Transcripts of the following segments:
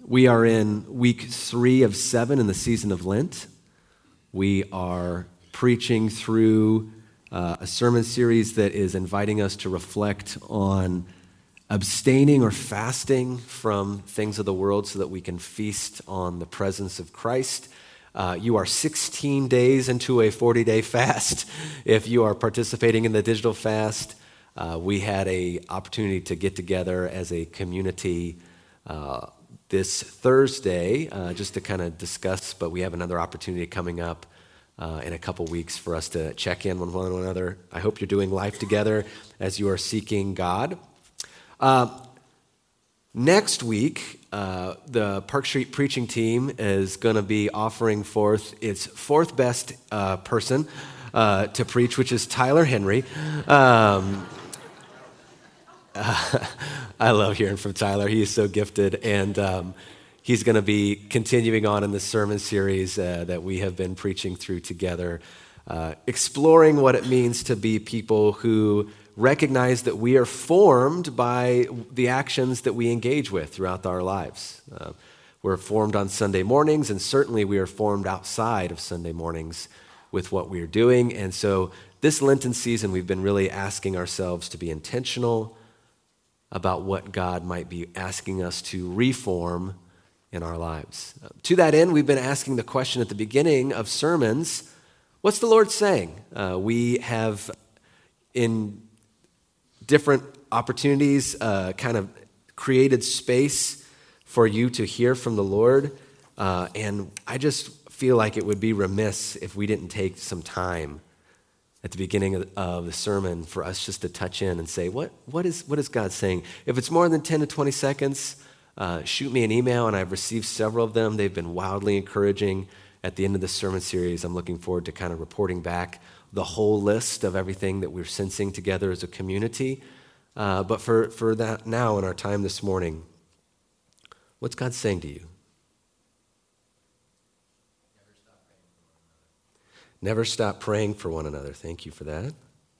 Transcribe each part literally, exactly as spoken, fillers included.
We are in week three of seven in the season of Lent. We are preaching through uh, a sermon series that is inviting us to reflect on abstaining or fasting from things of the world so that we can feast on the presence of Christ. Uh, you are sixteen days into a forty-day fast. If you are participating in the digital fast, uh, we had an opportunity to get together as a community uh, this Thursday uh, just to kind of discuss, but we have another opportunity coming up uh, in a couple weeks for us to check in with one another. I hope you're doing life together as you are seeking God. Uh, next week, uh, the Park Street preaching team is going to be offering forth its fourth best uh, person uh, to preach, which is Tyler Henry. Um, uh, I love hearing from Tyler. He is so gifted, and um, he's going to be continuing on in the sermon series uh, that we have been preaching through together, uh, exploring what it means to be people who recognize that we are formed by the actions that we engage with throughout our lives. Uh, we're formed on Sunday mornings, and certainly we are formed outside of Sunday mornings with what we are doing. And so this Lenten season, we've been really asking ourselves to be intentional about what God might be asking us to reform in our lives. Uh, to that end, we've been asking the question at the beginning of sermons, what's the Lord saying? Uh, we have, in different opportunities, uh, kind of created space for you to hear from the Lord. Uh, and I just feel like it would be remiss if we didn't take some time at the beginning of, of the sermon for us just to touch in and say, what, what is what is God saying? If it's more than ten to twenty seconds, uh, shoot me an email, and I've received several of them. They've been wildly encouraging. At the end of the sermon series, I'm looking forward to kind of reporting back the whole list of everything that we're sensing together as a community. Uh, but for, for that now in our time this morning, what's God saying to you? Never stop praying for one another. Thank you for that.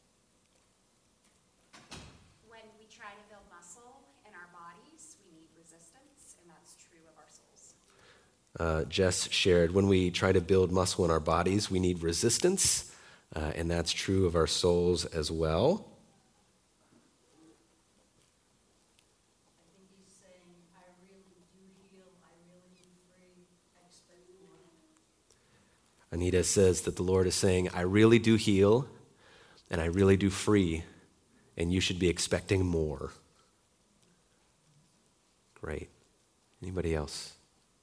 When we try to build muscle in our bodies, we need resistance, and that's true of our souls. Uh, Jess shared, when we try to build muscle in our bodies, we need resistance, uh, and that's true of our souls as well. I think he's saying, I really do heal, I really do free, I expect more. Anita says that the Lord is saying, I really do heal, and I really do free, and you should be expecting more. Great. Anybody else?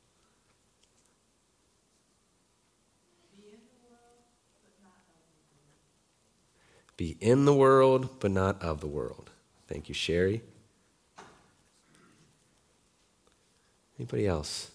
Be in the world, but not of the world. Thank you, Sherry. Anybody else?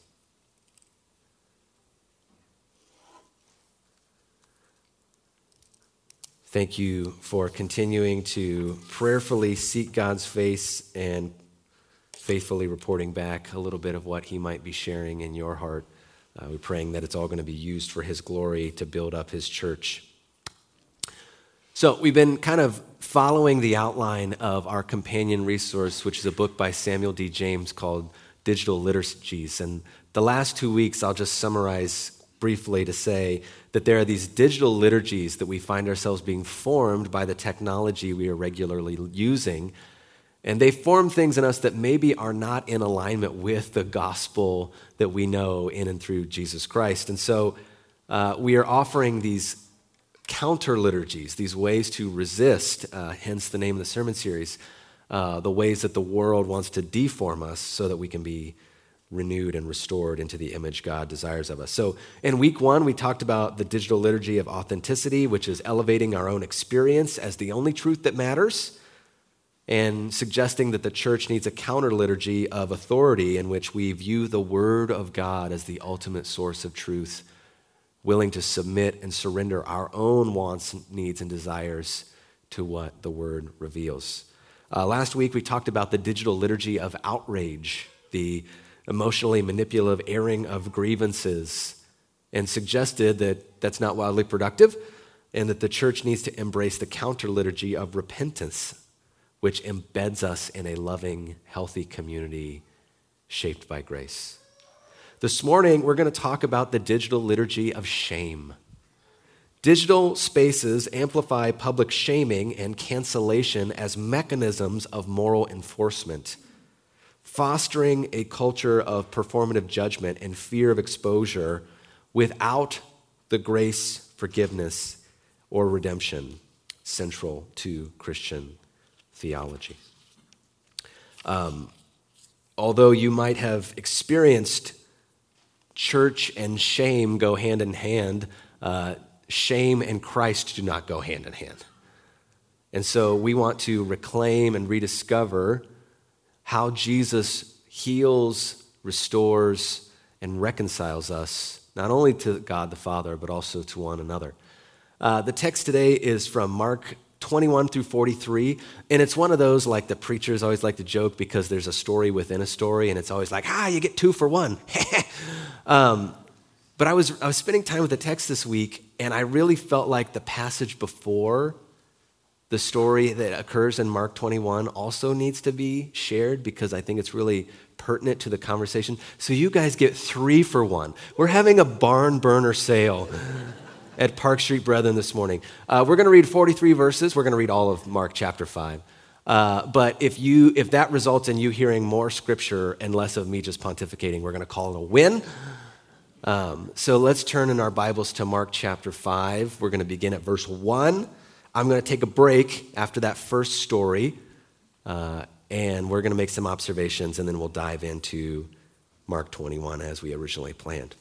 Thank you for continuing to prayerfully seek God's face and faithfully reporting back a little bit of what he might be sharing in your heart. Uh, we're praying that it's all going to be used for his glory to build up his church. So we've been kind of following the outline of our companion resource, which is a book by Samuel D. James called Digital Liturgies. And the last two weeks, I'll just summarize briefly to say that there are these digital liturgies that we find ourselves being formed by the technology we are regularly using. And they form things in us that maybe are not in alignment with the gospel that we know in and through Jesus Christ. And so uh, we are offering these counter liturgies, these ways to resist, uh, hence the name of the sermon series, uh, the ways that the world wants to deform us so that we can be renewed and restored into the image God desires of us. So in week one, we talked about the digital liturgy of authenticity, which is elevating our own experience as the only truth that matters, and suggesting that the church needs a counter liturgy of authority in which we view the Word of God as the ultimate source of truth, willing to submit and surrender our own wants, needs, and desires to what the Word reveals. Uh, last week, we talked about the digital liturgy of outrage, the emotionally manipulative airing of grievances, and suggested that that's not wildly productive and that the church needs to embrace the counter liturgy of repentance, which embeds us in a loving, healthy community shaped by grace. This morning, we're going to talk about the digital liturgy of shame. Digital spaces amplify public shaming and cancellation as mechanisms of moral enforcement, fostering a culture of performative judgment and fear of exposure without the grace, forgiveness, or redemption central to Christian theology. Um, although you might have experienced church and shame go hand in hand, uh, shame and Christ do not go hand in hand. And so we want to reclaim and rediscover how Jesus heals, restores, and reconciles us, not only to God the Father, but also to one another. Uh, the text today is from Mark twenty-one through forty-three, and it's one of those, like the preachers always like to joke because there's a story within a story, and it's always like, ah, you get two for one. um, but I was I was spending time with the text this week, and I really felt like the passage before the story that occurs in Mark twenty-one also needs to be shared because I think it's really pertinent to the conversation. So you guys get three for one. We're having a barn burner sale at Park Street Brethren this morning. Uh, we're going to read forty-three verses. We're going to read all of Mark chapter five. Uh, but if you if that results in you hearing more scripture and less of me just pontificating, we're going to call it a win. Um, so let's turn in our Bibles to Mark chapter five. We're going to begin at verse one. I'm going to take a break after that first story, uh, and we're going to make some observations, and then we'll dive into Mark twenty-one as we originally planned.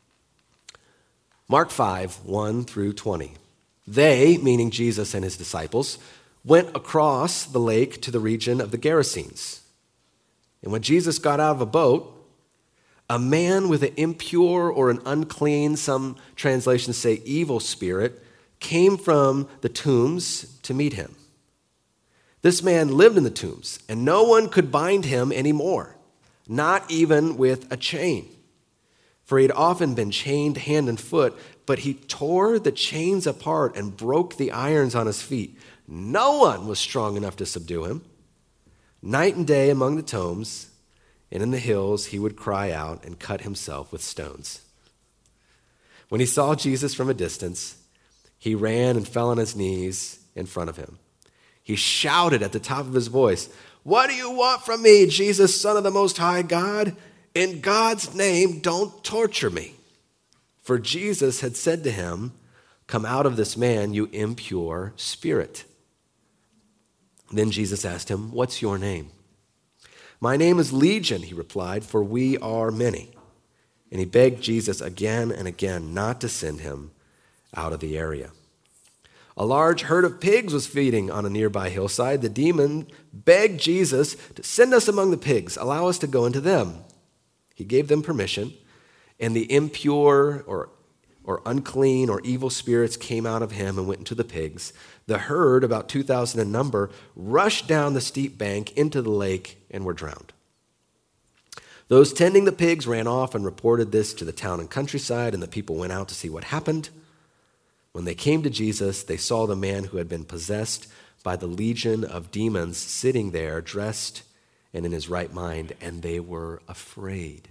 Mark five, one through twenty. They, meaning Jesus and his disciples, went across the lake to the region of the Gerasenes. And when Jesus got out of a boat, a man with an impure or an unclean, some translations say evil spirit, came from the tombs to meet him. This man lived in the tombs, and no one could bind him anymore, not even with a chain. For he had often been chained hand and foot, but he tore the chains apart and broke the irons on his feet. No one was strong enough to subdue him. Night and day among the tombs and in the hills, he would cry out and cut himself with stones. When he saw Jesus from a distance, he ran and fell on his knees in front of him. He shouted at the top of his voice, "What do you want from me, Jesus, Son of the Most High God? In God's name, don't torture me." For Jesus had said to him, "Come out of this man, you impure spirit." Then Jesus asked him, "What's your name?" "My name is Legion," he replied, "for we are many." And he begged Jesus again and again not to send him out of the area. A large herd of pigs was feeding on a nearby hillside. The demon begged Jesus to send us among the pigs, allow us to go into them. He gave them permission, and the impure or, or unclean or evil spirits came out of him and went into the pigs. The herd, about two thousand in number, rushed down the steep bank into the lake and were drowned. Those tending the pigs ran off and reported this to the town and countryside, and the people went out to see what happened. When they came to Jesus, they saw the man who had been possessed by the legion of demons sitting there, dressed and in his right mind, and they were afraid.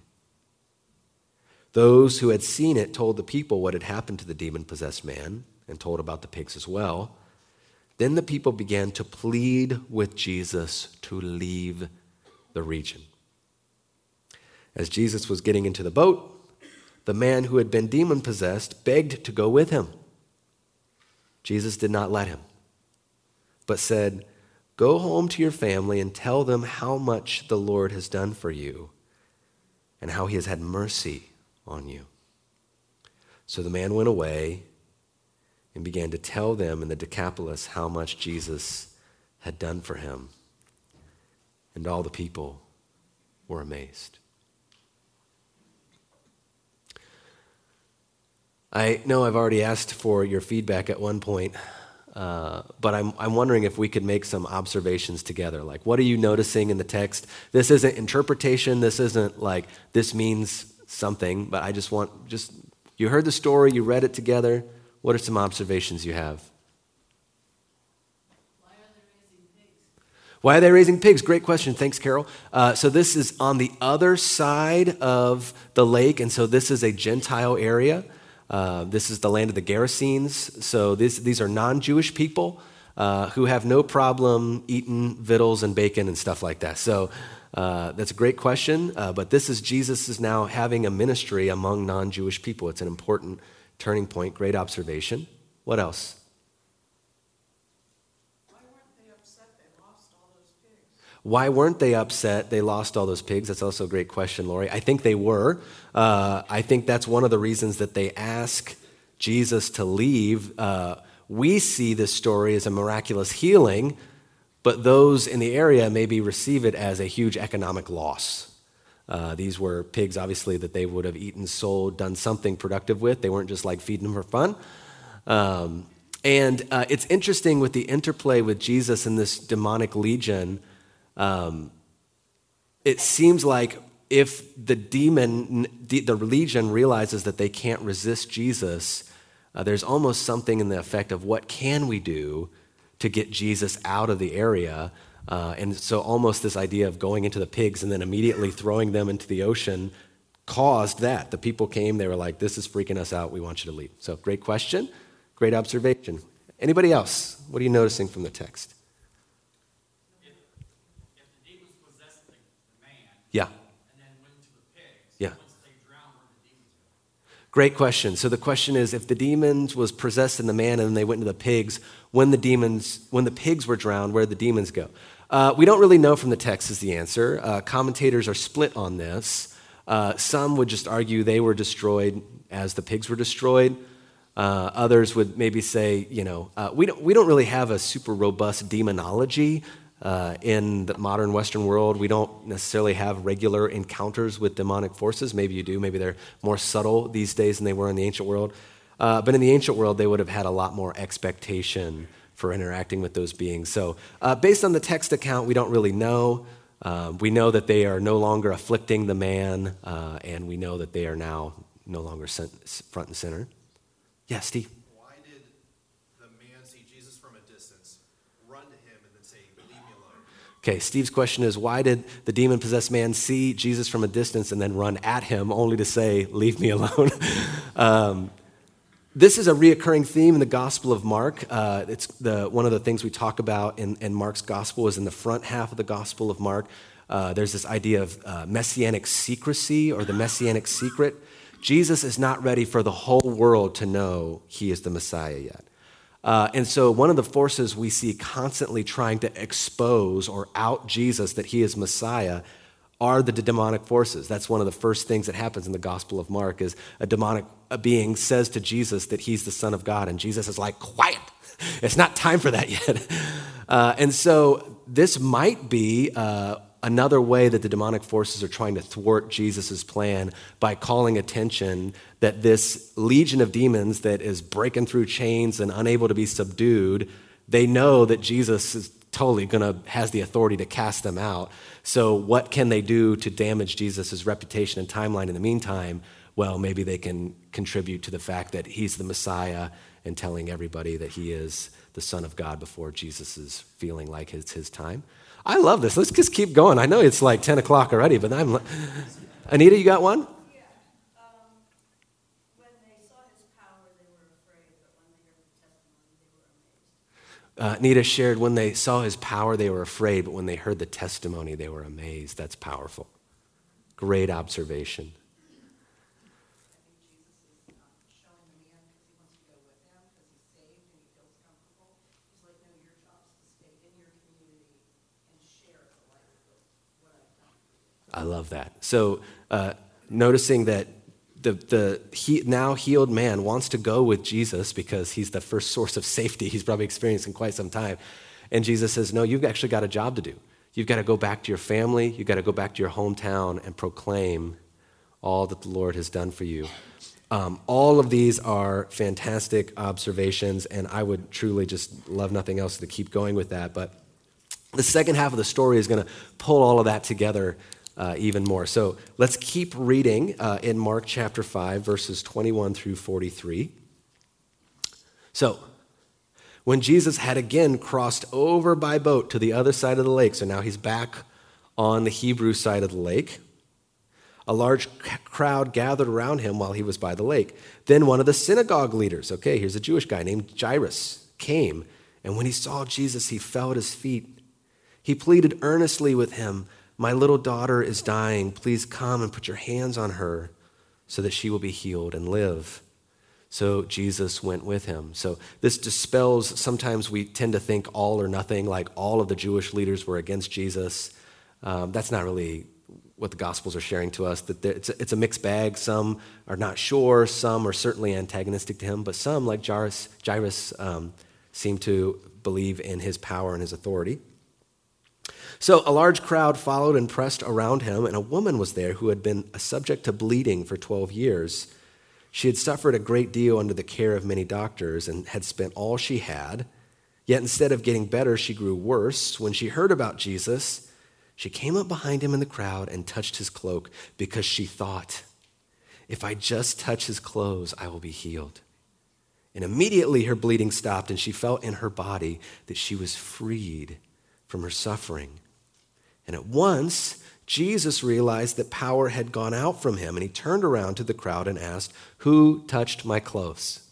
Those who had seen it told the people what had happened to the demon-possessed man and told about the pigs as well. Then the people began to plead with Jesus to leave the region. As Jesus was getting into the boat, the man who had been demon-possessed begged to go with him. Jesus did not let him, but said, "Go home to your family and tell them how much the Lord has done for you and how he has had mercy on you." So the man went away and began to tell them in the Decapolis how much Jesus had done for him. And all the people were amazed. I know I've already asked for your feedback at one point, uh, but I'm, I'm wondering if we could make some observations together. Like, what are you noticing in the text? This isn't interpretation. This isn't like, this means something, but I just want, just, you heard the story, you read it together. What are some observations you have? Why are they raising pigs? Why are they raising pigs? Great question. Thanks, Carol. Uh, so this is on the other side of the lake, and so this is a Gentile area. Uh, this is the land of the Gerasenes. So this, these are non-Jewish people uh, who have no problem eating victuals and bacon and stuff like that. So uh, that's a great question, uh, but this is Jesus is now having a ministry among non-Jewish people. It's an important turning point. Great observation. What else? Why weren't they upset they lost all those pigs? That's also a great question, Lori. I think they were. Uh, I think that's one of the reasons that they ask Jesus to leave. Uh, we see this story as a miraculous healing, but those in the area maybe receive it as a huge economic loss. Uh, these were pigs, obviously, that they would have eaten, sold, done something productive with. They weren't just like feeding them for fun. Um, and uh, it's interesting with the interplay with Jesus and this demonic legion. Um, it seems like if the demon, the, the legion realizes that they can't resist Jesus, uh, there's almost something in the effect of what can we do to get Jesus out of the area? Uh, and so almost this idea of going into the pigs and then immediately throwing them into the ocean caused that. The people came, they were like, this is freaking us out, we want you to leave. So great question, great observation. Anybody else? What are you noticing from the text? Yeah. And then went to the pigs. Yeah. Once they drowned, where did the demons go? Great question. So the question is, if the demons was possessed in the man and then they went into the pigs, when the demons, when the pigs were drowned, where did the demons go? Uh, we don't really know from the text is the answer. Uh, commentators are split on this. Uh, some would just argue they were destroyed as the pigs were destroyed. Uh, others would maybe say, you know, uh, we don't we don't really have a super robust demonology. Uh, in the modern Western world, we don't necessarily have regular encounters with demonic forces. Maybe you do. Maybe they're more subtle these days than they were in the ancient world. Uh, but in the ancient world, they would have had a lot more expectation for interacting with those beings. So uh, based on the text account, we don't really know. Um, we know that they are no longer afflicting the man, uh, and we know that they are now no longer sent front and center. Yeah, Steve? Okay, Steve's question is, why did the demon-possessed man see Jesus from a distance and then run at him only to say, leave me alone? um, this is a reoccurring theme in the Gospel of Mark. Uh, it's the one of the things we talk about in, in Mark's Gospel is in the front half of the Gospel of Mark. Uh, there's this idea of uh, messianic secrecy or the messianic secret. Jesus is not ready for the whole world to know he is the Messiah yet. Uh, and so one of the forces we see constantly trying to expose or out Jesus that he is Messiah are the demonic forces. That's one of the first things that happens in the Gospel of Mark is a demonic being says to Jesus that he's the Son of God, and Jesus is like, quiet, it's not time for that yet. Uh, and so this might be uh, another way that the demonic forces are trying to thwart Jesus' plan by calling attention that this legion of demons that is breaking through chains and unable to be subdued, they know that Jesus is totally gonna has the authority to cast them out. So what can they do to damage Jesus' reputation and timeline in the meantime? Well, maybe they can contribute to the fact that he's the Messiah and telling everybody that he is the Son of God before Jesus is feeling like it's his time. I love this. Let's just keep going. I know it's like ten o'clock already, but I'm... Anita, you got one? Yeah. Um, when they saw his power, they were afraid, but when they heard the testimony, they were amazed. Uh, Anita shared when they saw his power, they were afraid, but when they heard the testimony, they were amazed. That's powerful. Great observation. I love that. So uh, noticing that the, the he, now healed man wants to go with Jesus because he's the first source of safety he's probably experienced in quite some time. And Jesus says, no, you've actually got a job to do. You've got to go back to your family. You've got to go back to your hometown and proclaim all that the Lord has done for you. Um, all of these are fantastic observations, and I would truly just love nothing else to keep going with that. But the second half of the story is going to pull all of that together Uh, even more. So let's keep reading uh, in Mark chapter five, verses twenty-one through forty-three. So, When Jesus had again crossed over by boat to the other side of the lake, so now he's back on the Hebrew side of the lake, a large crowd gathered around him while he was by the lake. Then one of the synagogue leaders, okay, here's a Jewish guy named Jairus, came, and when he saw Jesus, he fell at his feet. He pleaded earnestly with him, "My little daughter is dying. Please come and put your hands on her so that she will be healed and live." So Jesus went with him. So this dispels, sometimes we tend to think all or nothing, like all of the Jewish leaders were against Jesus. Um, that's not really what the Gospels are sharing to us, that it's a, it's a mixed bag. Some are not sure, some are certainly antagonistic to him, but some, like Jairus, Jairus um, seem to believe in his power and his authority. So a large crowd followed and pressed around him, and a woman was there who had been subject to bleeding for twelve years. She had suffered a great deal under the care of many doctors and had spent all she had. Yet instead of getting better, she grew worse. When she heard about Jesus, she came up behind him in the crowd and touched his cloak because she thought, "If I just touch his clothes, I will be healed." And immediately her bleeding stopped, and she felt in her body that she was freed from her suffering. And at once, Jesus realized that power had gone out from him, and he turned around to the crowd and asked, "Who touched my clothes?"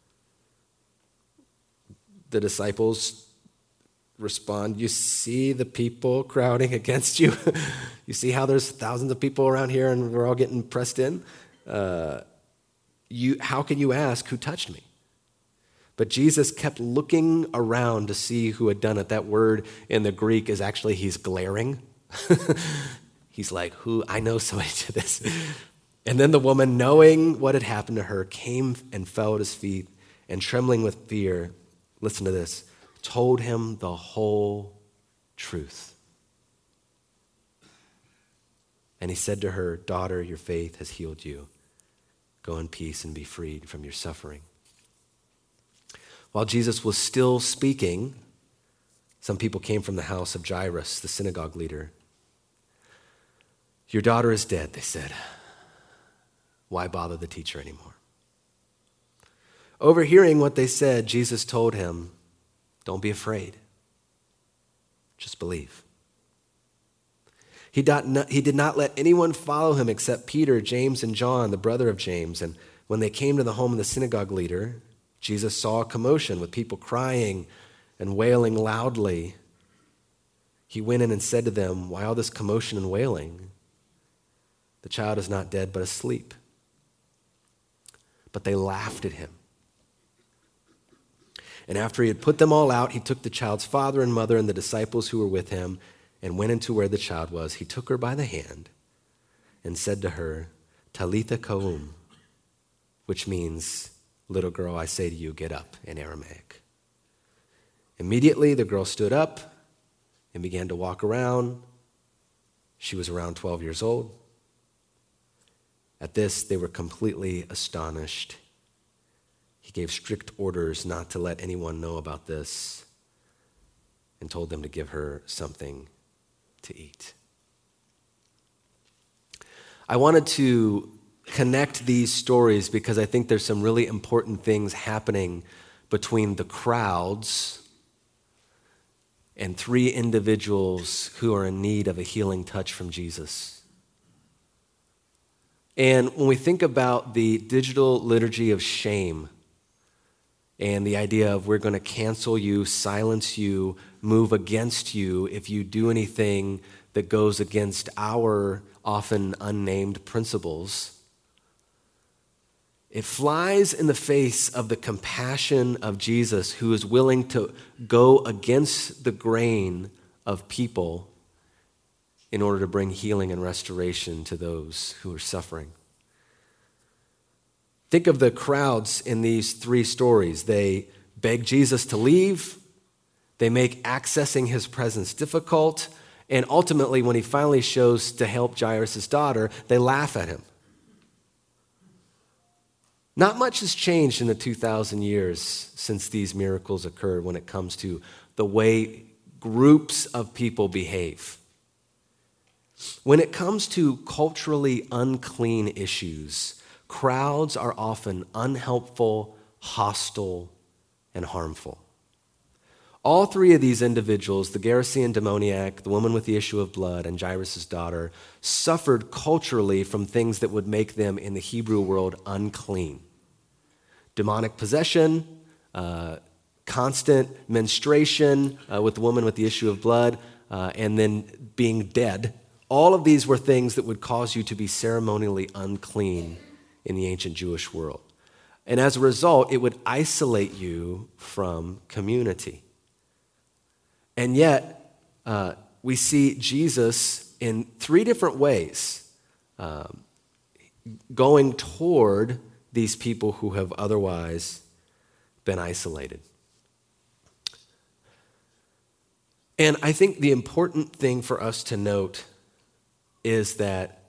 The disciples respond, "You see the people crowding against you? You see how there's thousands of people around here and we're all getting pressed in? Uh, you, how can you ask who touched me?" But Jesus kept looking around to see who had done it. That word in the Greek is actually, he's glaring. He's like, who? I know somebody did this. And then the woman, knowing what had happened to her, came and fell at his feet, and trembling with fear, listen to this, told him the whole truth. And he said to her, "Daughter, your faith has healed you. Go in peace and be freed from your suffering." While Jesus was still speaking, some people came from the house of Jairus, the synagogue leader. "Your daughter is dead," they said. "Why bother the teacher anymore?" Overhearing what they said, Jesus told him, "Don't be afraid. Just believe." He did not, he did not let anyone follow him except Peter, James, and John, the brother of James. And when they came to the home of the synagogue leader, Jesus saw a commotion with people crying and wailing loudly. He went in and said to them, "Why all this commotion and wailing? The child is not dead, but asleep." But they laughed at him. And after he had put them all out, he took the child's father and mother and the disciples who were with him and went into where the child was. He took her by the hand and said to her, "Talitha koum," which means, "Little girl, I say to you, get up," in Aramaic. Immediately the girl stood up and began to walk around. She was around twelve years old. At this, they were completely astonished. He gave strict orders not to let anyone know about this and told them to give her something to eat. I wanted to connect these stories because I think there's some really important things happening between the crowds and three individuals who are in need of a healing touch from Jesus. And when we think about the digital liturgy of shame and the idea of we're going to cancel you, silence you, move against you if you do anything that goes against our often unnamed principles, it flies in the face of the compassion of Jesus, who is willing to go against the grain of people in order to bring healing and restoration to those who are suffering. Think of the crowds in these three stories. They beg Jesus to leave, they make accessing his presence difficult, and ultimately, when he finally shows to help Jairus' daughter, they laugh at him. Not much has changed in the two thousand years since these miracles occurred when it comes to the way groups of people behave. When it comes to culturally unclean issues, crowds are often unhelpful, hostile, and harmful. All three of these individuals, the Gerasene demoniac, the woman with the issue of blood, and Jairus' daughter, suffered culturally from things that would make them, in the Hebrew world, unclean. Demonic possession, uh, constant menstruation uh, with the woman with the issue of blood, uh, and then being dead. All of these were things that would cause you to be ceremonially unclean in the ancient Jewish world. And as a result, it would isolate you from community. And yet, uh, we see Jesus in three different ways um, going toward these people who have otherwise been isolated. And I think the important thing for us to note is that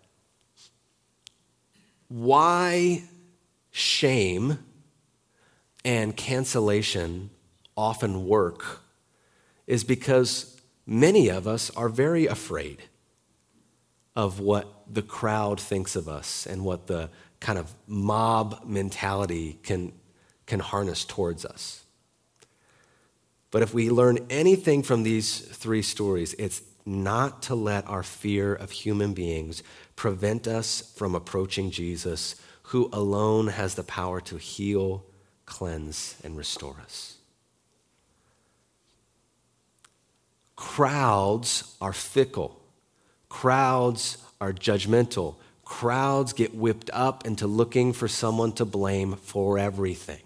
why shame and cancellation often work is because many of us are very afraid of what the crowd thinks of us and what the kind of mob mentality can, can harness towards us. But if we learn anything from these three stories, it's not to let our fear of human beings prevent us from approaching Jesus, who alone has the power to heal, cleanse, and restore us. Crowds are fickle. Crowds are judgmental. Crowds get whipped up into looking for someone to blame for everything.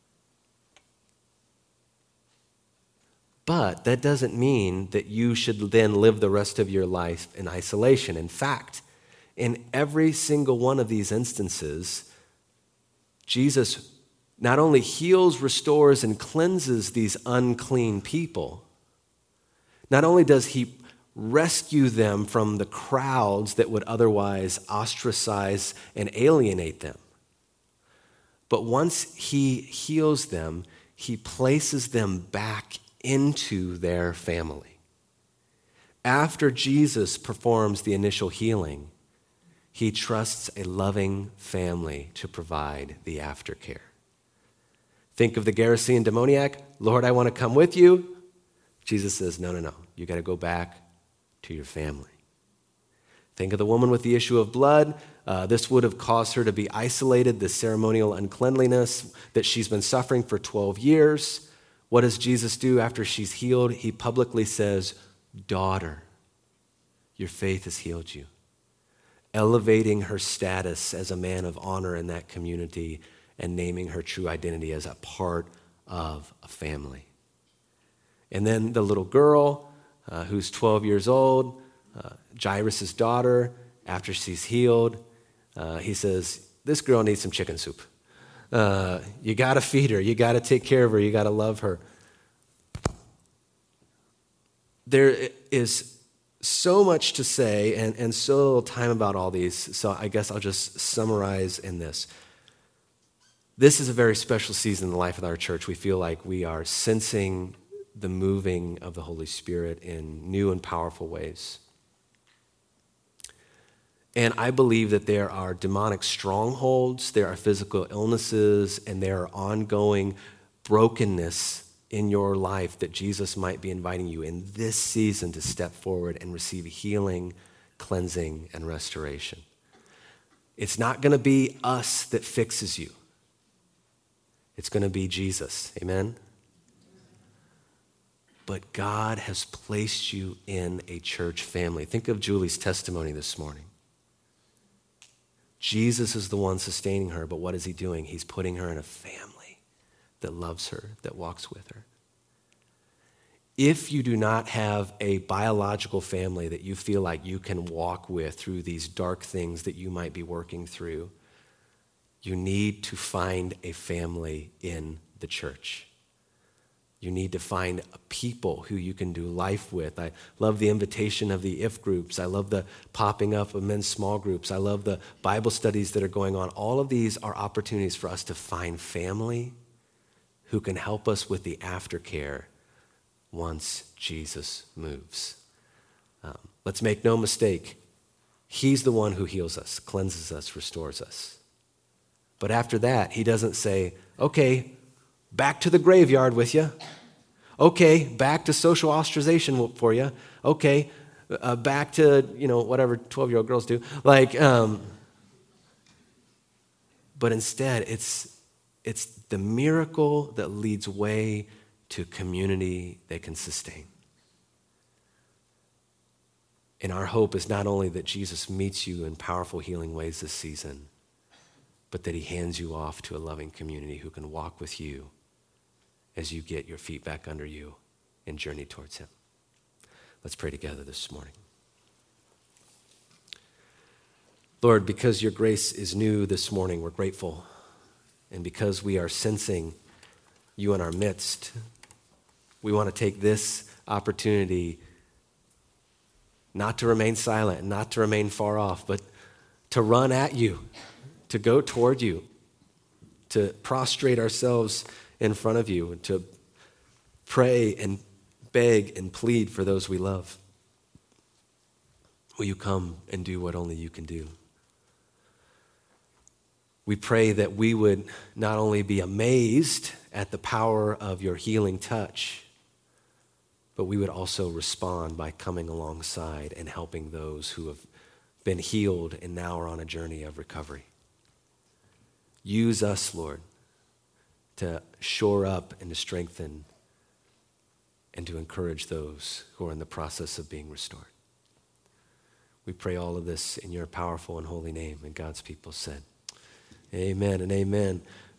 But that doesn't mean that you should then live the rest of your life in isolation. In fact, in every single one of these instances, Jesus not only heals, restores, and cleanses these unclean people, not only does he rescue them from the crowds that would otherwise ostracize and alienate them, but once he heals them, he places them back into their family. After Jesus performs the initial healing, he trusts a loving family to provide the aftercare. Think of the Gerasene demoniac. Lord, I want to come with you. Jesus says, no, no, no. You got to go back to your family. Think of the woman with the issue of blood. Uh, this would have caused her to be isolated, the ceremonial uncleanliness that she's been suffering for twelve years. What does Jesus do after she's healed? He publicly says, daughter, your faith has healed you, elevating her status as a man of honor in that community and naming her true identity as a part of a family. And then the little girl uh, who's twelve years old, uh, Jairus' daughter, after she's healed, uh, he says, this girl needs some chicken soup. Uh, you got to feed her. You got to take care of her. You got to love her. There is so much to say and, and so little time about all these, so I guess I'll just summarize in this. This is a very special season in the life of our church. We feel like we are sensing the moving of the Holy Spirit in new and powerful ways. And I believe that there are demonic strongholds, there are physical illnesses, and there are ongoing brokenness in your life that Jesus might be inviting you in this season to step forward and receive healing, cleansing, and restoration. It's not going to be us that fixes you. It's going to be Jesus. Amen? But God has placed you in a church family. Think of Julie's testimony this morning. Jesus is the one sustaining her, but what is he doing? He's putting her in a family that loves her, that walks with her. If you do not have a biological family that you feel like you can walk with through these dark things that you might be working through, you need to find a family in the church. You need to find a people who you can do life with. I love the invitation of the If groups. I love the popping up of men's small groups. I love the Bible studies that are going on. All of these are opportunities for us to find family who can help us with the aftercare once Jesus moves. Um, let's make no mistake. He's the one who heals us, cleanses us, restores us. But after that, he doesn't say, okay, back to the graveyard with you. Okay, back to social ostracization for you. Okay, uh, back to, you know, whatever twelve-year-old girls do. Like, um, but instead, it's it's the miracle that leads way to community that can sustain. And our hope is not only that Jesus meets you in powerful healing ways this season, but that he hands you off to a loving community who can walk with you as you get your feet back under you and journey towards him. Let's pray together this morning. Lord, because your grace is new this morning, we're grateful. And because we are sensing you in our midst, we want to take this opportunity not to remain silent, not to remain far off, but to run at you, to go toward you, to prostrate ourselves in front of you, and to pray and beg and plead for those we love. Will you come and do what only you can do? We pray that we would not only be amazed at the power of your healing touch, but we would also respond by coming alongside and helping those who have been healed and now are on a journey of recovery. Use us, Lord, to shore up and to strengthen and to encourage those who are in the process of being restored. We pray all of this in your powerful and holy name, and God's people said, amen and amen.